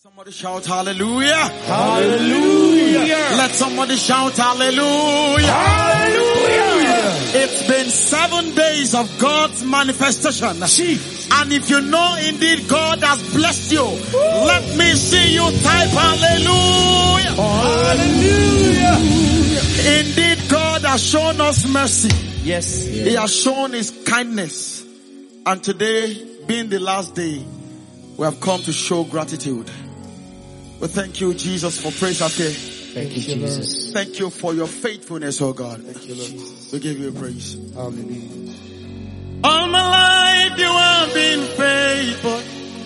Somebody shout hallelujah. Hallelujah. Let somebody shout hallelujah. Hallelujah. It's been 7 days of God's manifestation. And if you know indeed God has blessed you, let me see you type hallelujah. Hallelujah. Indeed God has shown us mercy. Yes. He has shown his kindness. And today, being the last day, we have come to show gratitude. We thank you, Jesus, for praise after. Thank you, Jesus. Thank you for your faithfulness, oh God. Thank you, Lord. We give you praise. Hallelujah. All my life you have been faithful.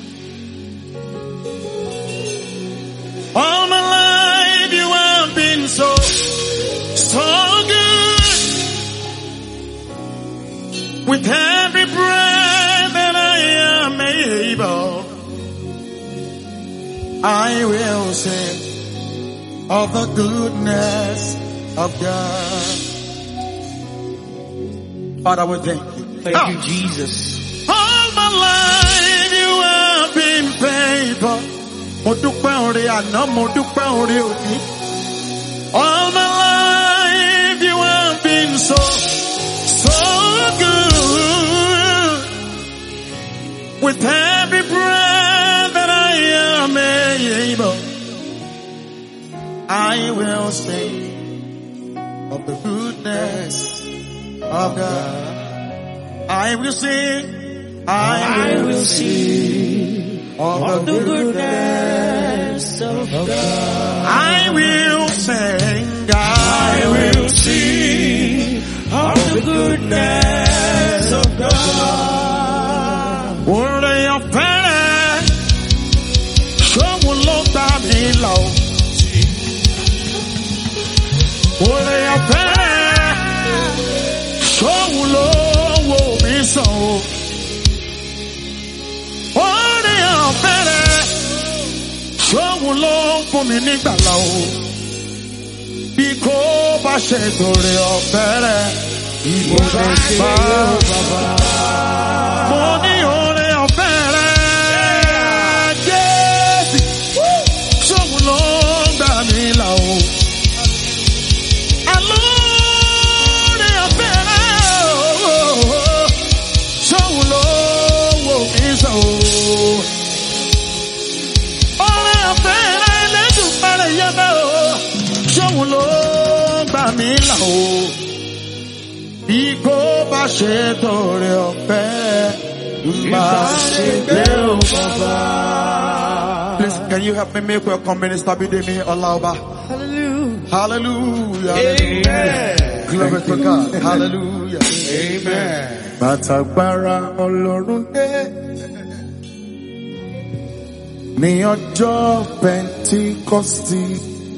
All my life you have been so good. With every breath that I am able, I will sing of the goodness of God. Father, we thank you. Thank you, Jesus. All my life you have been faithful. Mo dúpẹ́ oore àná, mo dúpẹ́ oore òní. All my life you have been so good. With every breath that I am able, I will sing of the goodness of God. I will sing, I will sing of the goodness of God. I will sing, I will sing of the goodness of God. Word of your parents, show will look down below. Word of your parents, show will look. So, orí ọ̀fẹ́rẹ́ ṣóhun ló ń fún mi nígbàlà o. Bí kò bá ṣe torí ọ̀fẹ́rẹ́, ìbò lè bá bàbá. Mo ní orí ọ̀fẹ́rẹ́ Jésù, ṣóhun ló ń gbà mí là o. Bí kò bá ṣe torí ọ̀fẹ́, má ṣe gbé o bàbá. Please, can you help me make welcome Minister Bidemi Olauba? Hallelujah. Hallelujah. Amen. Glory to God. Hallelujah. Amen. Bàtàgbára Ọlọ́run dé ní ọjọ́ Pentikọ́sítì.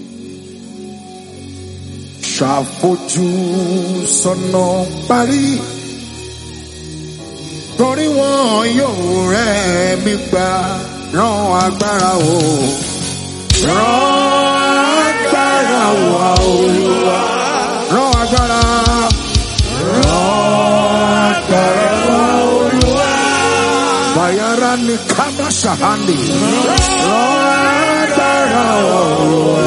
Ṣàfojú sọ́nà parí, torí wọn yóò rẹ̀ mí gbà. Rán agbára o, rán agbára wa Olúwa. Rán agbára, rán agbára wa Olúwa. Bayara ni kama shahandi, rán agbára wa Olúwa.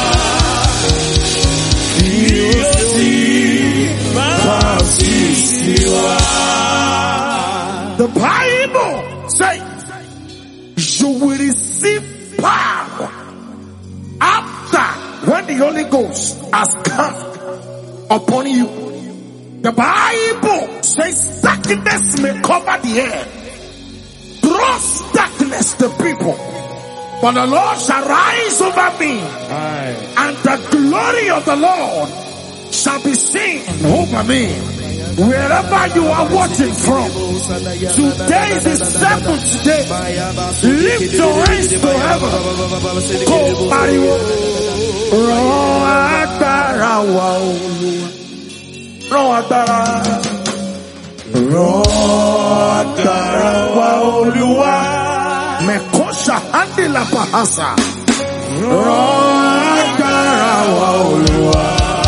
The Bible says you will receive power after when the Holy Ghost has come upon you. The Bible says darkness may cover the air, gross darkness the people, but the Lord shall rise over me. Aye. And the glory of the Lord shall be seen over me. Wherever you are watching from, today is the 7th day. Lift your hands to heaven. Go pariwo. Rán agbára wa Olúwa. Rán agbára. Rán agbára wa Olúwa. Mekosha handila bahasa. Rán agbára wa Olúwa.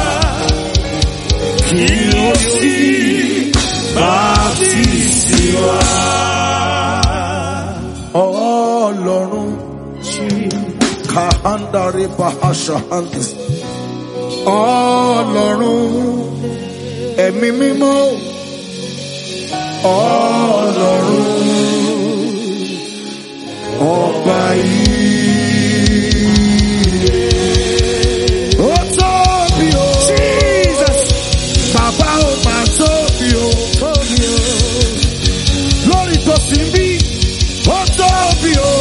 Kí o sí baptisi wa. Ọlọ́run Sahanda Bahasha Handis. Ọlọ́run ẹ̀mí mímọ́, Ọlọ́run ọba yìí. Ó tóbi o, Jesus, bàbá ó máa tóbi o, lórí tó sì ń bí, ó tóbi o,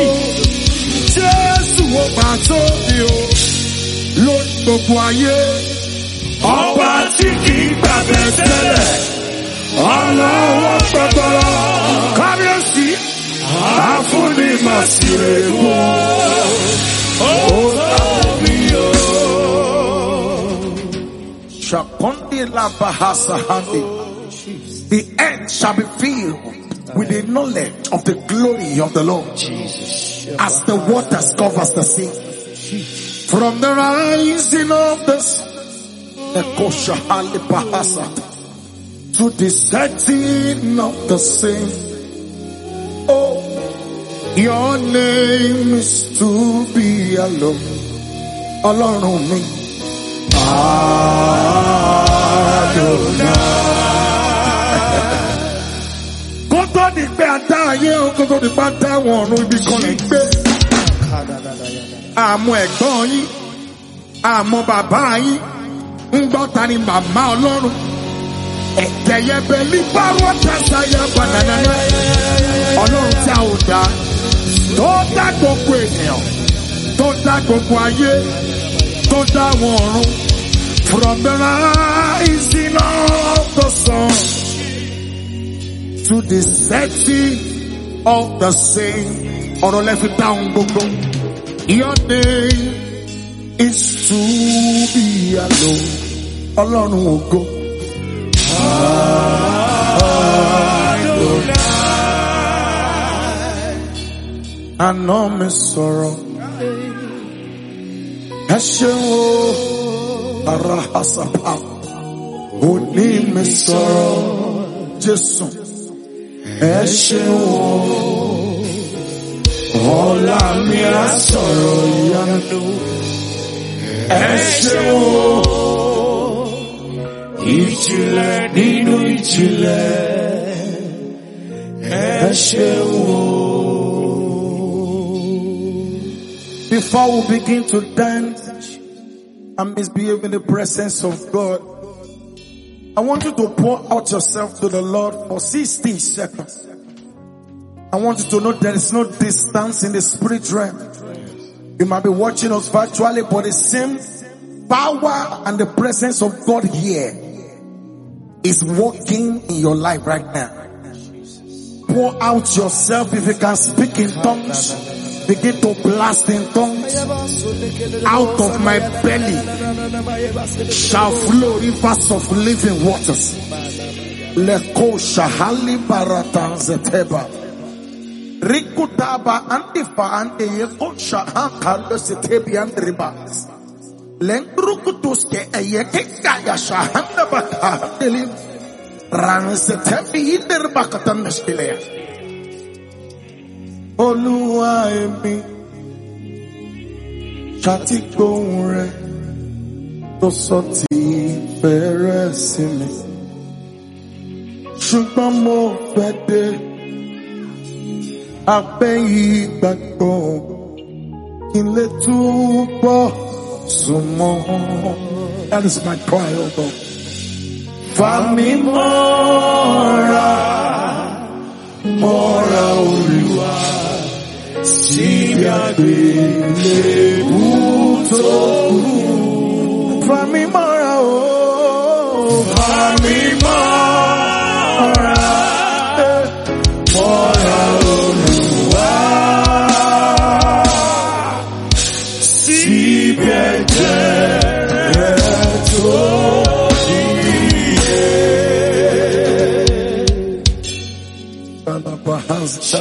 Jésù ó máa tóbi o, lórí gbogbo ayé. Ọba tí kì í gbàgbé tẹ́lẹ̀, ọlọ́wọ́ gbọdọ̀rọ̀, kábíyèsí, àfúnni máa sì rè kú. Ó tóbi o. Shakondi la bahasa handi. The earth shall be filled with the knowledge of the glory of the Lord, as the waters covers the sea. From the rising of the sun to the setting of the same. Oh, your name is to be alone. Ọlọ́run mi. Adonai. Kó tó di pé àdá ayé o, kó tó di pé àdá àwọn ọ̀run ibi kan lè gbé. Àmọ́ ẹ̀gbọ́n yín, àmọ́ bàbá yín, ń gbọ́ ta ni màmá Ọlọ́run. Ẹ̀kẹ́yẹbẹ ní báwọ̀ tẹ̀sáyà banana. Ọlọ́run tí a ò dá, tó dá gbogbo ènìyàn, tó dá gbogbo ayé, tó dá àwọn ọ̀run. From the rising of the sun to the setting of the same. Ọ̀rọ̀ lẹ́fi dáhùn gbogbo. Your name is to be alone. Ọlọ́run ògo. Àná mi sọ̀rọ̀. Ẹ ṣeun o, ara àsàpá. Òní mi sọ̀rọ̀. Jésù. Ẹ ṣeun o. Ọlá mi á sọ̀rọ̀ ìyanu. Ẹ ṣeun o. Ìjìnlẹ̀ nínú ìjìnlẹ̀. Ẹ ṣeun o. Before we begin to dance and misbehave in the presence of God, I want you to pour out yourself to the Lord for 60 seconds. I want you to know there is no distance in the spirit realm. You might be watching us virtually, but the same power and the presence of God here is working in your life right now. Pour out yourself. If you can speak in tongues, begin to blast in tongues. Out of my belly shall flow rivers of living waters. Leko shahali baratan zeteba. Rikutaba antifa ante yeko shahan kalo setebi andribas. Lengrukutuske eyeke kaya shahan nabaka delim. Ran setebi inderbakatan neskilea. Olúwa èmi ṣàtì gbóhùn rẹ̀ tó sọ ti fẹ́rẹ̀ sí mi. Ṣùgbọ́n mo fẹ́ dé abẹ́ ìgbàgbọ́ kí n lè túbọ̀ súnmọ́. That is my cry, O God. Fà mí mọ́ra, mọ́ra Olúwa. Síbi àgbélébù tó kù. Fà mí mọ́ra o. Fà mí mọ́ra. Mọ́ra Olúwa. Síbi ẹ̀jẹ̀ rẹ̀ tó yíyẹ. Bàbá Hansa.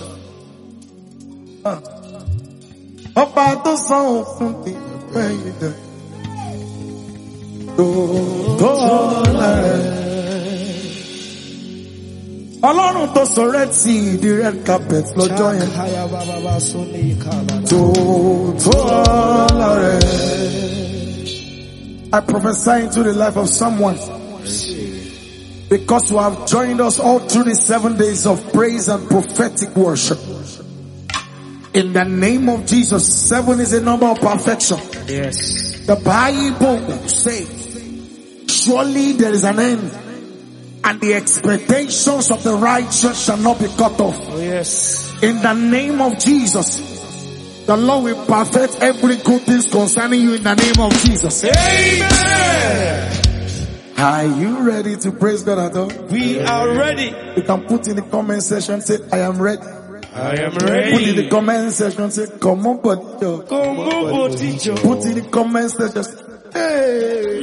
Ọba tó san òkun ti fẹ́ yìí dẹ̀. Tó lẹ̀. Ọlọ́run tó sọ Red Sea di red carpet lọ́jọ́ yẹn. Tó ọlá rẹ̀. I prophesy into the life of someone. Because you have joined us all through the 7 days of praise and prophetic worship. In the name of Jesus, 7 is a number of perfection. Yes. The Bible says, surely there is an end, and the expectations of the righteous shall not be cut off. Oh, yes. In the name of Jesus, the Lord will perfect every good thing concerning you in the name of Jesus. Amen. Are you ready to praise God at all? We are ready. You can put in the comment section, say, I am ready. I am ready. Put in the comment section, say, come on, buddy. Put in the comment section, say, hey,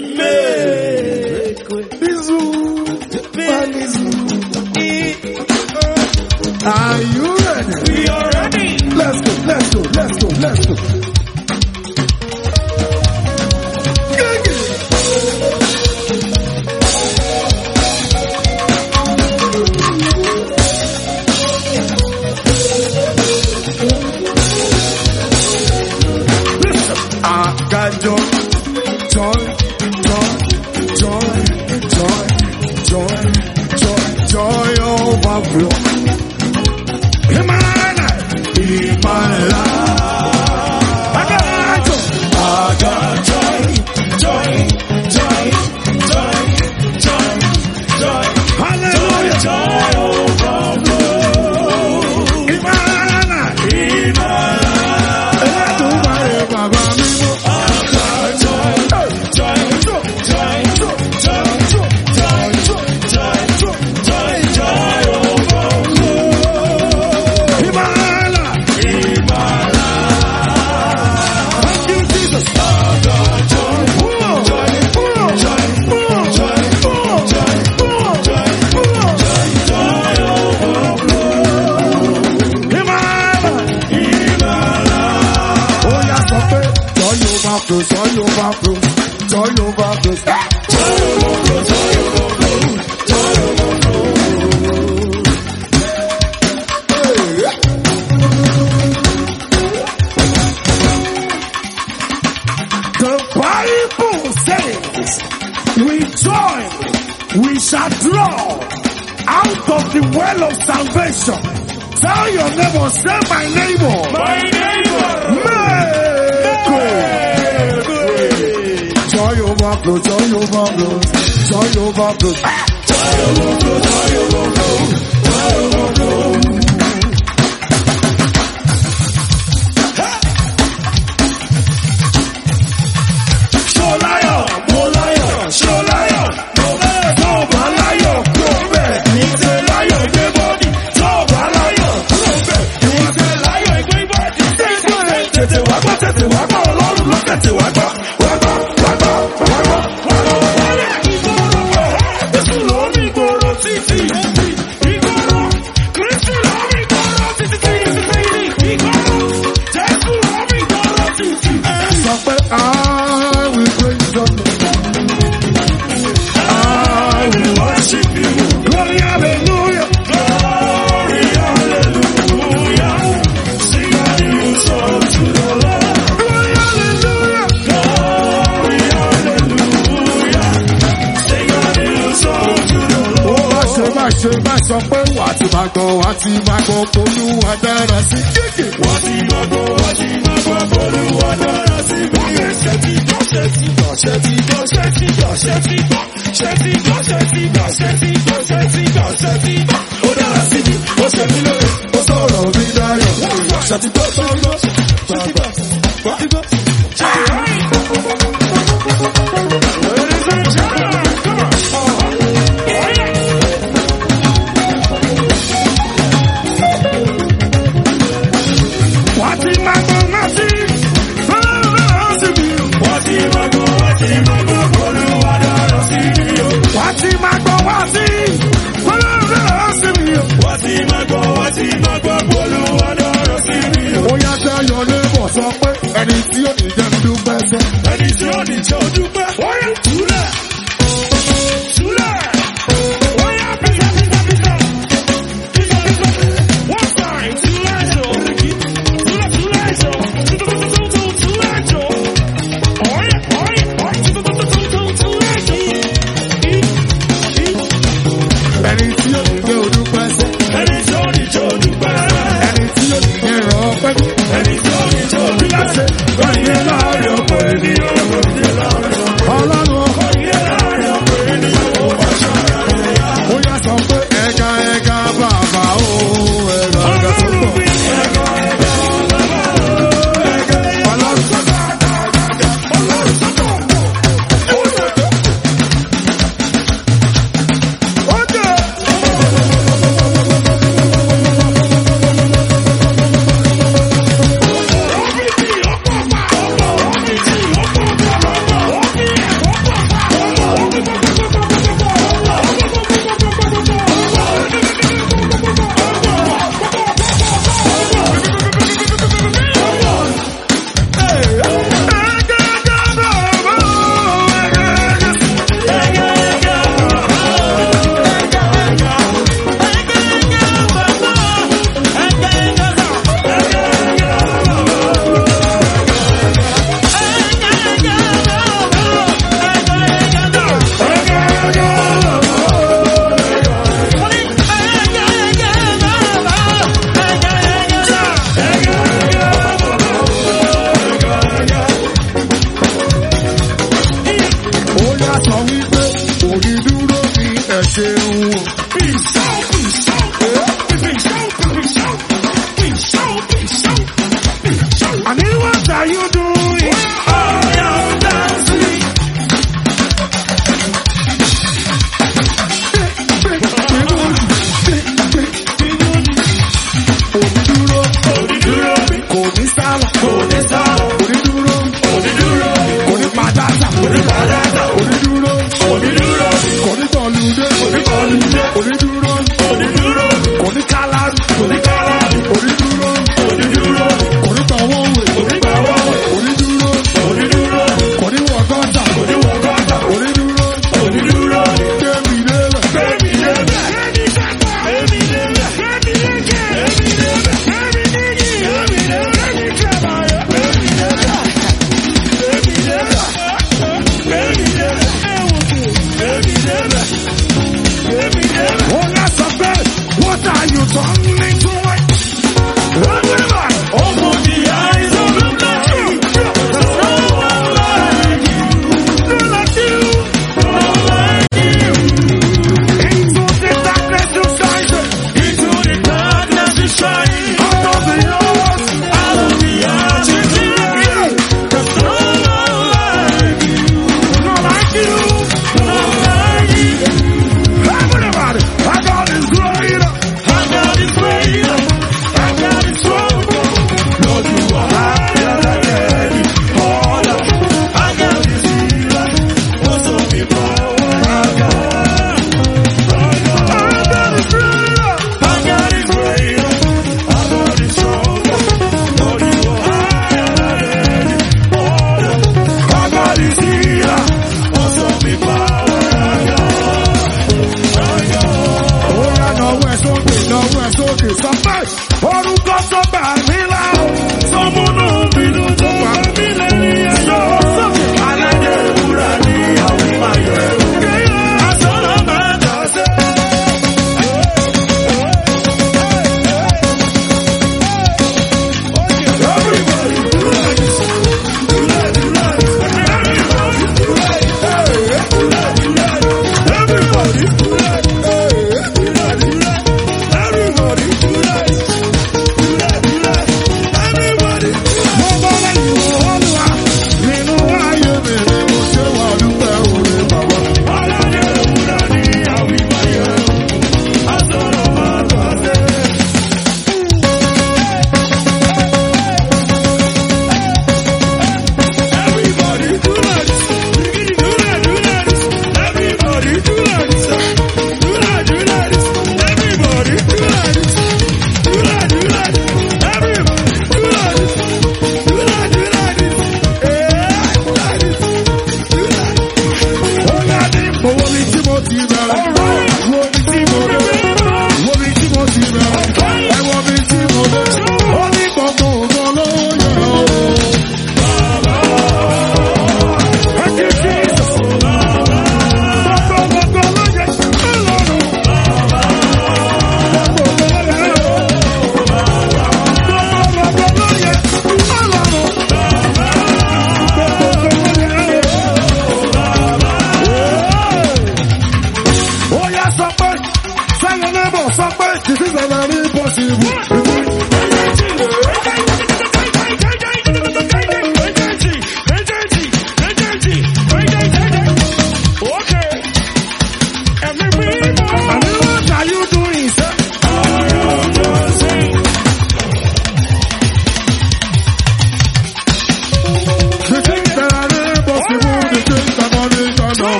are you ready? We are ready. Let's go, let's go, let's go, let's go. I got joy, joy, overflow. In my life. I got joy. Hallelujah. Joy overflow. In my life. The Bible says, with joy we shall draw out of the well of salvation. Tell your neighbor, say my neighbor. My neighbor. Joy overflow, joy overflow, joy overflow. Joy overflow, joy overflow, joy overflow. Show lion, show lion, no man, no lion, no man. He's a lion, everybody. Top lion, no man. He's a lion, everybody. Tete wagba, Ọlọ́run ló tete wagba. Sọ pé wà á ti máa gbọ́, Olúwa dára sí kéèké. Wà á ti máa gbọ́, Olúwa dára sí kéèké. Ó dára sí mi, ó ṣe mí lóore, ó sọ̀rọ̀ mi dáyọ̀. Ṣètìgbọ́. Ó yá tell your neighbor, sọ pé ẹni tí ó ní jẹ́ ń dúpẹ́ sẹ́. Ẹni tí ó And then what are you doing? Oh, you're dancing.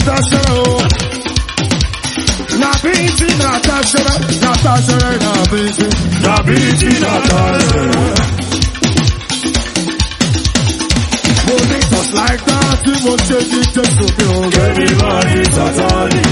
Natasha, Nabiti, Natasha, Natasha, Nabiti, Nabiti, Natasha. Bonitos like that, you must take it just to be over. Everybody's a darling.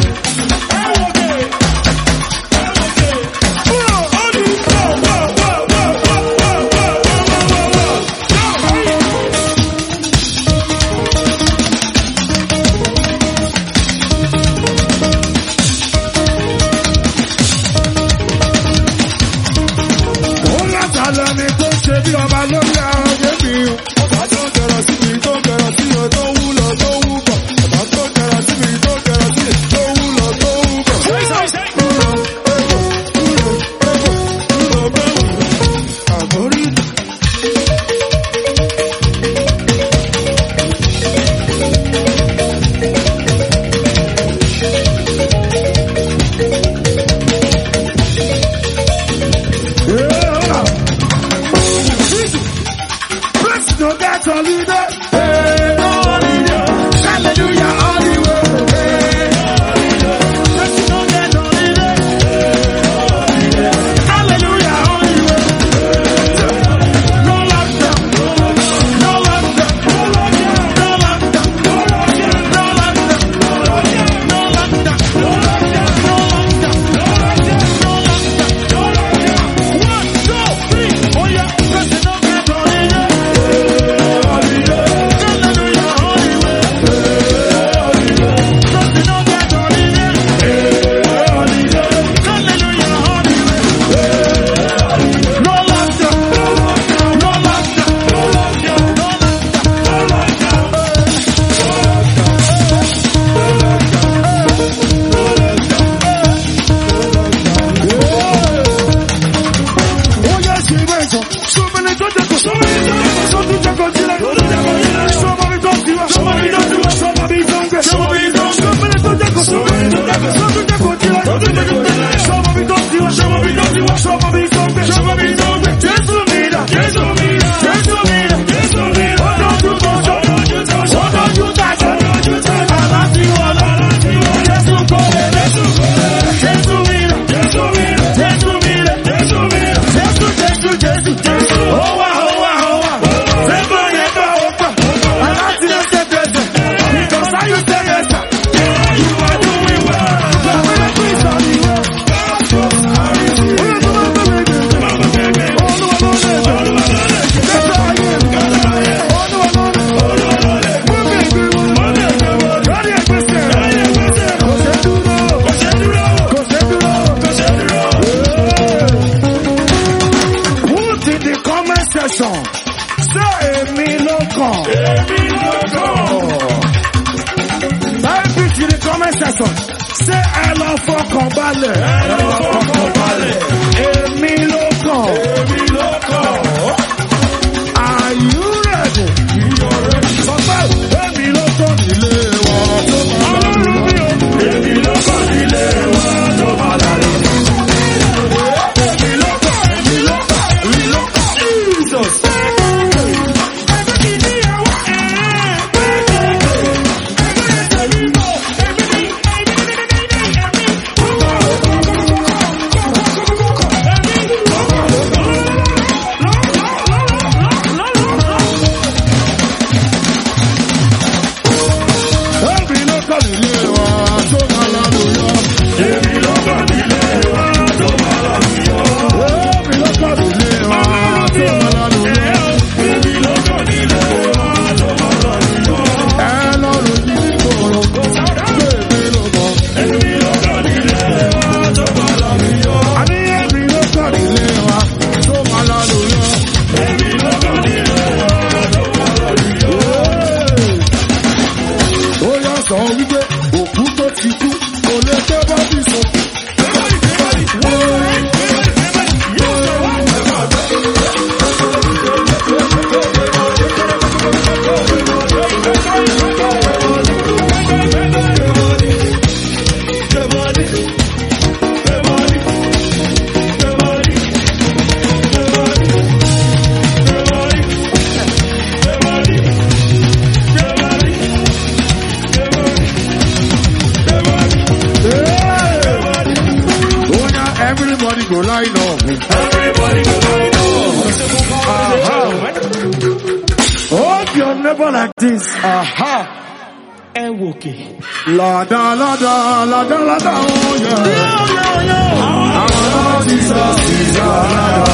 level like this. Aha. Ewoke. Lada, lada, lada, lada, oh yeah. Our Lord Jesus is lada.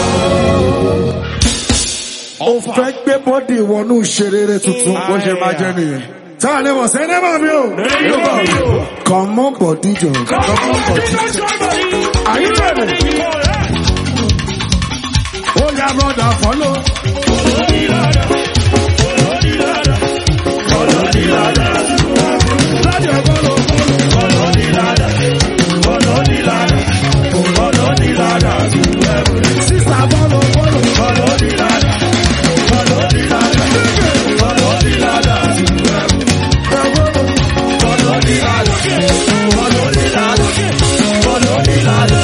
Ó fẹ́ gbé bọ́dì wọnú ìṣeré tuntun bó ṣe máa jẹ́ nìyẹn. Tá a lè mọ̀ sẹ́ nẹ́bà mi o. Come on body jọ. Come on body. Are you ready? Oh yeah brother follow. Follow the ladder. Follow the ladder. Follow the ladder. Follow the ladder. Follow the ladder. Follow the ladder. Sister follow the ladder. Follow the ladder. Follow the ladder. Follow the ladder. Follow the ladder. Follow the ladder.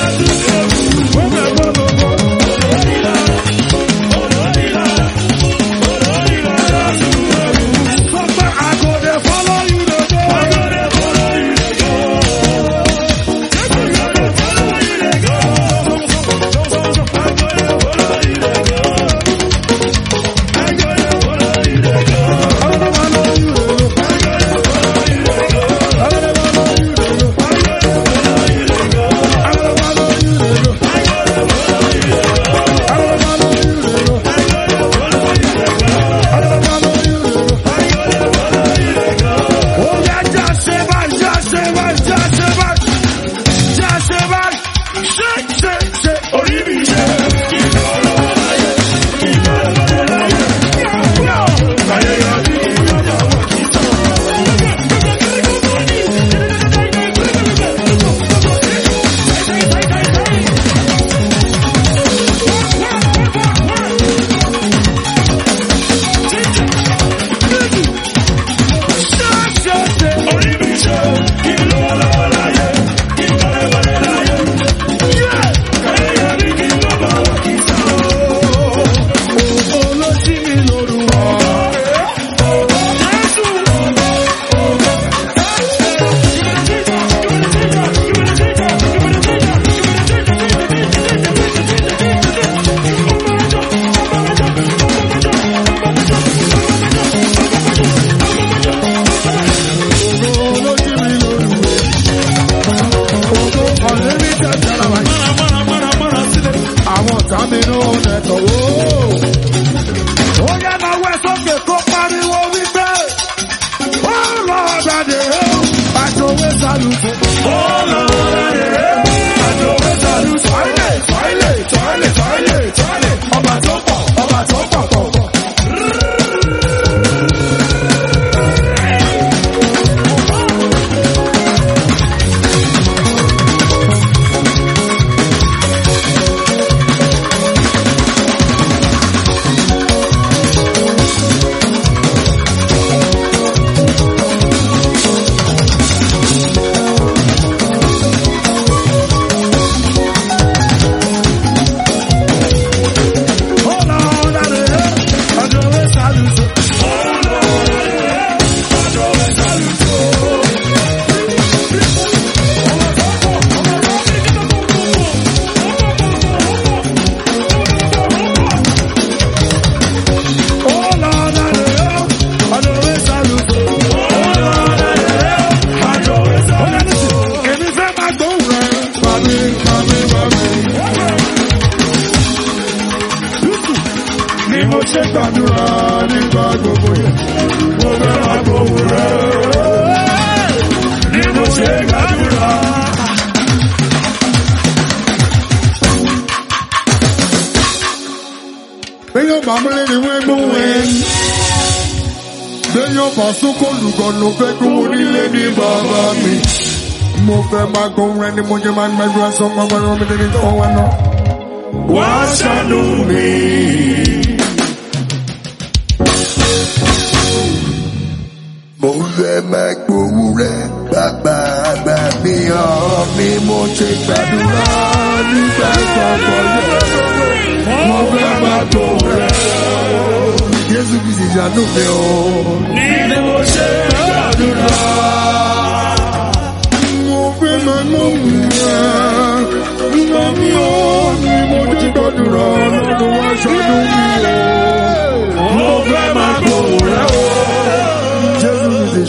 Mo fẹ́ máa gbóhùn rẹ̀ o.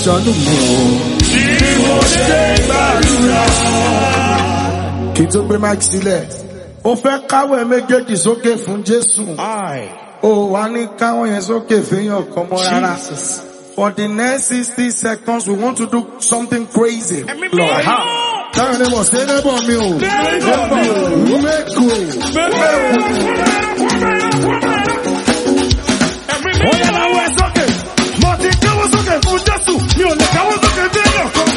ṣàánú mi o. Bí mo ṣe gbàdúrà. Kí n tó gbé máìkì sílẹ̀, o fẹ́ káwọ́ ẹ méjèèjì sókè fún Jésù. O wá ní káwọ́ yẹn sókè fẹ́yàn kan mọ́ rárá. For the next 60 seconds, we want to do something crazy. Lord, tell your neighbor, say neighbor me o. Make way. Oya la wọ ẹ sókè. Mo ti káwọ́ sókè fún Jésù. Mi ò lè káwọ́ sókè fẹ́yàn kan.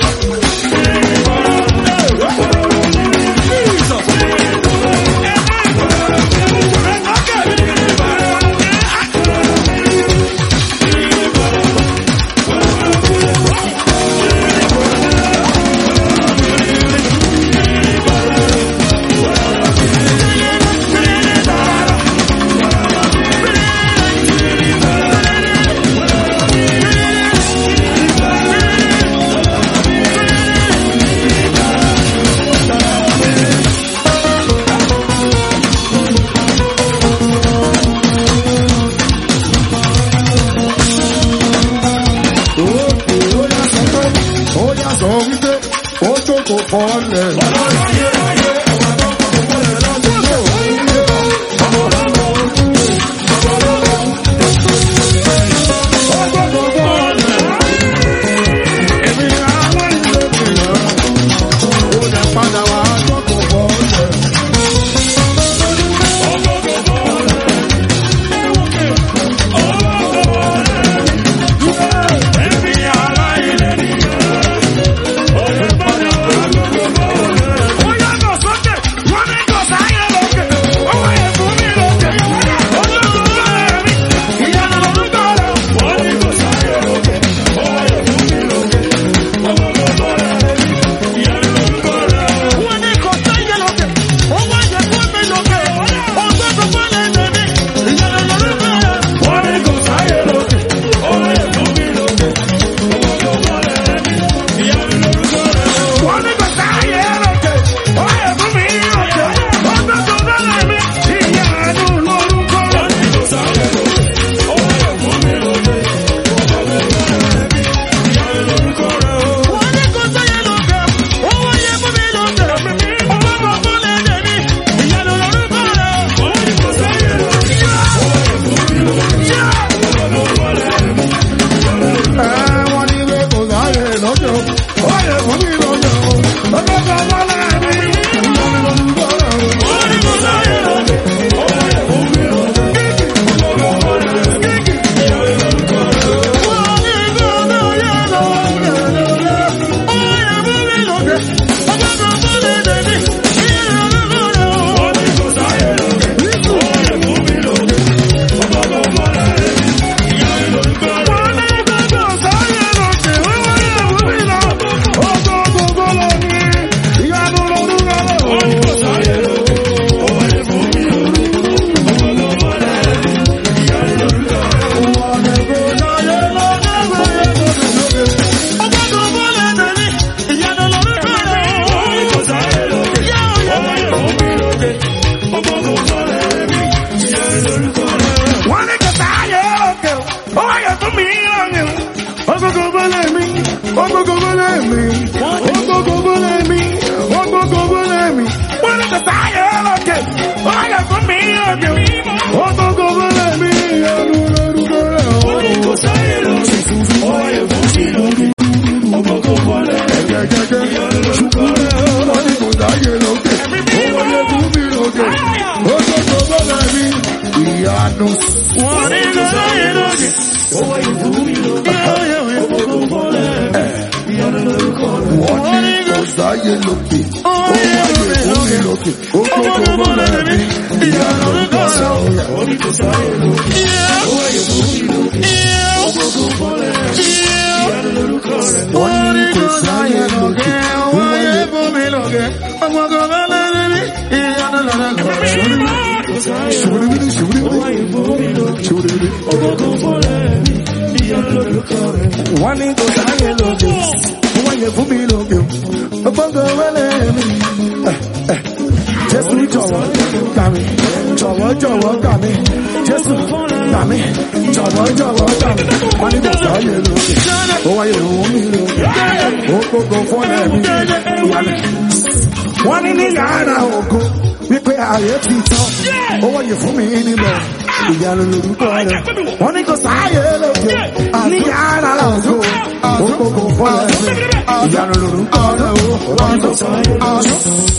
mi, jọ̀wọ́ gbà mí, wọ́n ní kò sáyé lókè, ó wáyé òun mi lókè, ó gbogbo fọ́lẹ̀ mi, ìyàlẹ̀. Wọ́n ní yàrá ògo, wípé ààyè ti tán, ó wáyé fún mi níbẹ̀, ìyanu lórúkọ rẹ̀. Wọ́n ní kò sáyé lókè, ní yàrá ògo, ó gbogbo fọ́lẹ̀ mi, ìyanu lórúkọ rẹ̀. Wọ́n ní kò sáyé lókè.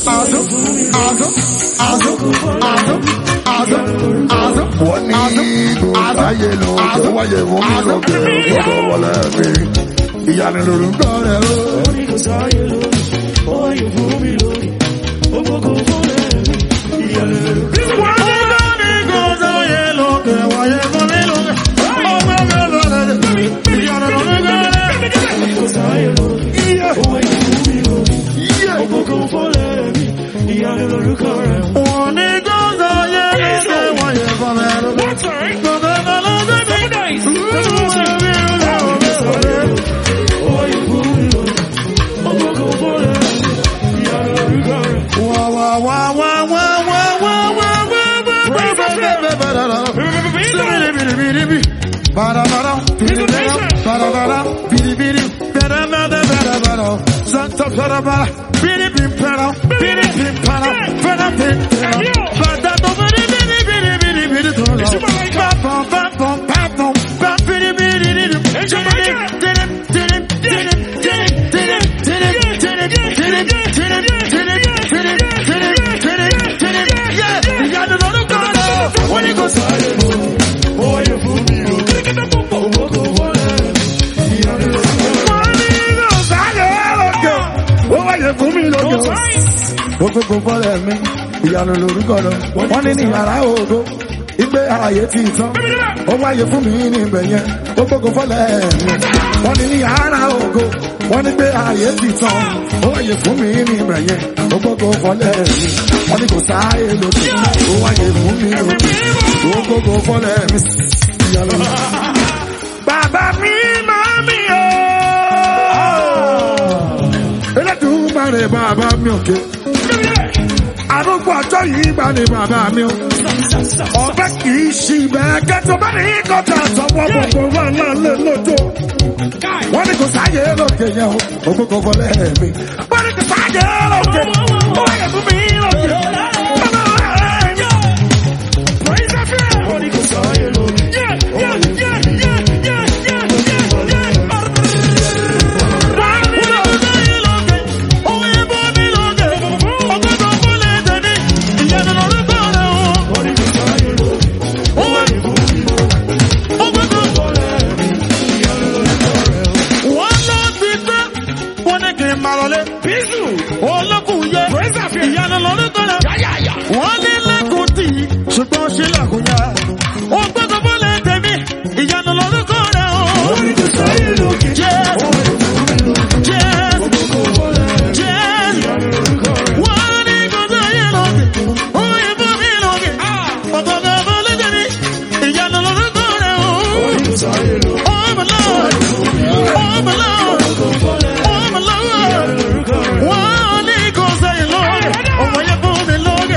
Wọ́n ní ayé ló tó wáyé wọ́n ní lókè gbogbo wọlé mi. Ìyanu lórúkọ rẹ̀ o. Wọ́n ní kò sáyé lókè, ó wáyé fún mi lókè, ó gbogbo wọlé mi. Ìyanu lórúkọ rẹ̀. Wọ́n ní kò sáyé lókè, wáyé fún mi lókè, ó gbogbo wọlé mi. Ìyanu lórúkọ rẹ̀. Wọ́n ní kò sáyé lókè, ó wáyé fún mi lókè, ó gbogbo wọlé mi. Ìyanu lórúkọ rẹ̀. Wọ́n ní kò sáyé lókè, wáyé fún mi lókè. Gbogbo fọ́lẹ̀ mi, ìyanu lórúkọ rẹ̀. Wọ́n ní yàrá ògo, ìgbé ààyè ti tán, ó wáyé fún mi níbẹ̀ yẹn. Gbogbo fọ́lẹ̀ mi, wọ́n ní yàrá ògo, wọ́n ní pé ààyè ti tán, ó wáyé fún mi níbẹ̀ yẹn. Gbogbo fọ́lẹ̀ mi, wọ́n ní kò sáyé lókè, ó wáyé fún mi lókè. Gbogbo fọ́lẹ̀ mi, ìyanu lórúkọ rẹ̀. Bàbá mi máa mi o. Elédùmarè bàbá mi òkè. Arúgbó ọjọ́ yìí gbà ní bàbá mi o. Ọbẹ̀ kì í ṣí bẹ́ẹ̀ kẹ́tọ́ bá ní kọ́tà sọ́wọ́ gbogbo wà náà lé lójó. Wọ́n ní kò sáyé lókè yẹn o, ògbógbó fọlẹ́ mi. Wọ́n ní kò sáyé lókè, ó wáyé fún mi lókè. Wọ́n ní kò sáyé lókè. Wọ́n ní lẹ́kùn tí ṣùgbọ́n ṣe lẹ́kùn yá. Ó gbọ́dọ̀ bọ́lẹ̀ tẹ̀mí, ìyanu lórúkọ rẹ̀ o. Wọ́n ní kò sáyé lókè, jẹ́ wọ́n ní kò sáyé lókè, ó yẹ fún mi lókè. Ọ̀gọ̀gọ̀ bọ́lẹ̀ tẹ̀mí, ìyanu lórúkọ rẹ̀ o. Wọ́n ní kò sáyé lókè, oh my Lord, oh my Lord, oh my Lord. Wọ́n ní kò sáyé lókè, ó yẹ fún mi lókè.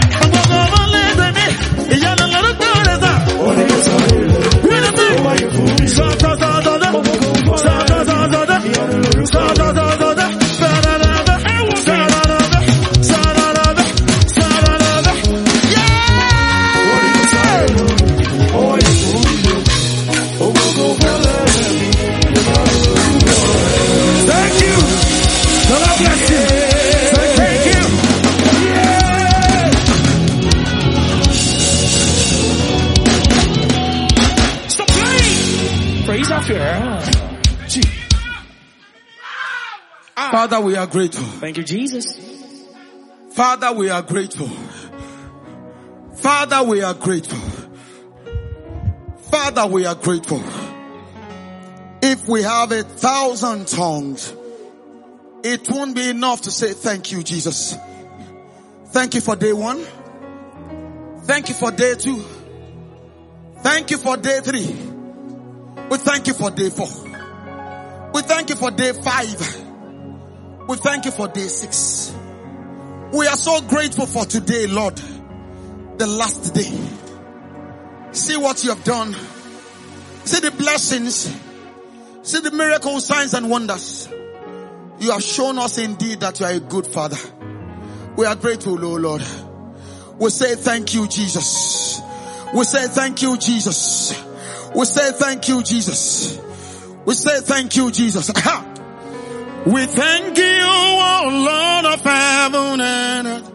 Father, we are grateful. Thank you, Jesus. Father, we are grateful. Father, we are grateful. Father, we are grateful. If we have 1,000 tongues, it won't be enough to say thank you, Jesus. Thank you for day 1. Thank you for day 2. Thank you for day 3. We thank you for day 4. We thank you for day 5. We thank you for day 6. We are so grateful for today, Lord. The last day. See what you have done. See the blessings. See the miracles, signs and wonders. You have shown us indeed that you are a good Father. We are grateful, O Lord. We say thank you, Jesus. We say thank you, Jesus. We say thank you, Jesus. We say thank you, Jesus. We thank you, O Lord of heaven and earth.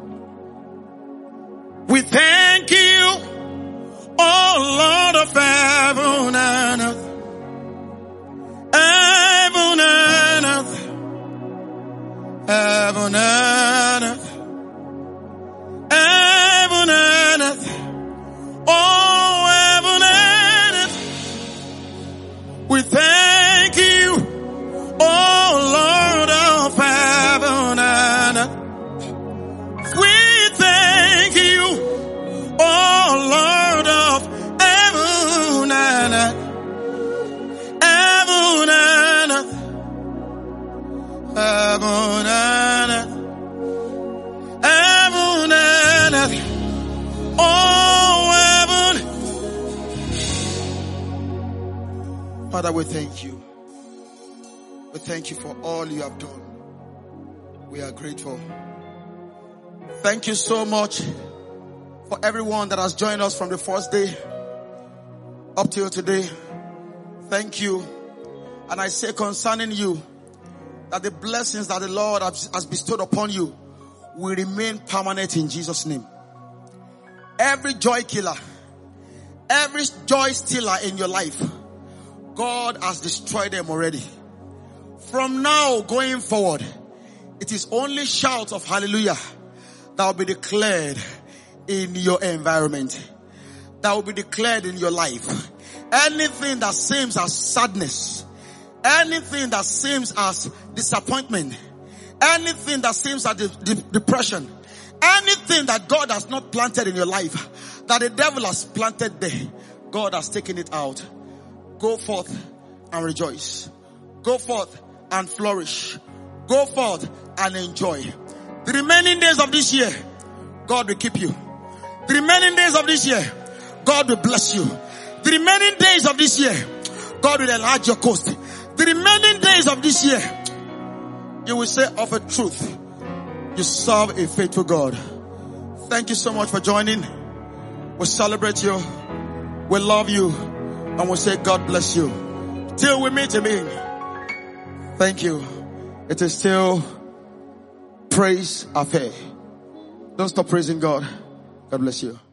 We thank you, O Lord of heaven and earth. Heaven and earth. Heaven and earth. Heaven and earth. Oh, heaven and earth. We thank you, oh Lord of heaven and earth. We thank you, oh Lord of heaven and earth. Heaven and earth. Heaven and earth. Heaven and earth. Oh, heaven. Father, we thank you. We thank you for all you have done. We are grateful. Thank you so much for everyone that has joined us from the first day up till today. Thank you. And I say concerning you, that the blessings that the Lord has bestowed upon you will remain permanent in Jesus' name. Every joy killer, every joy stealer in your life, God has destroyed them already. From now going forward, it is only shouts of hallelujah that will be declared in your environment, that will be declared in your life. Anything that seems as sadness, anything that seems as disappointment, anything that seems as depression, anything that God has not planted in your life, that the devil has planted there, God has taken it out. Go forth and rejoice. Go forth and flourish. Go forth and enjoy. The remaining days of this year, God will keep you. The remaining days of this year, God will bless you. The remaining days of this year, God will enlarge your coast. The remaining days of this year, you will say of a truth, you serve a faithful God. Thank you so much for joining. We celebrate you. We love you. And we say God bless you. Till we meet again. Thank you. It is still praise affair. Don't stop praising God. God bless you.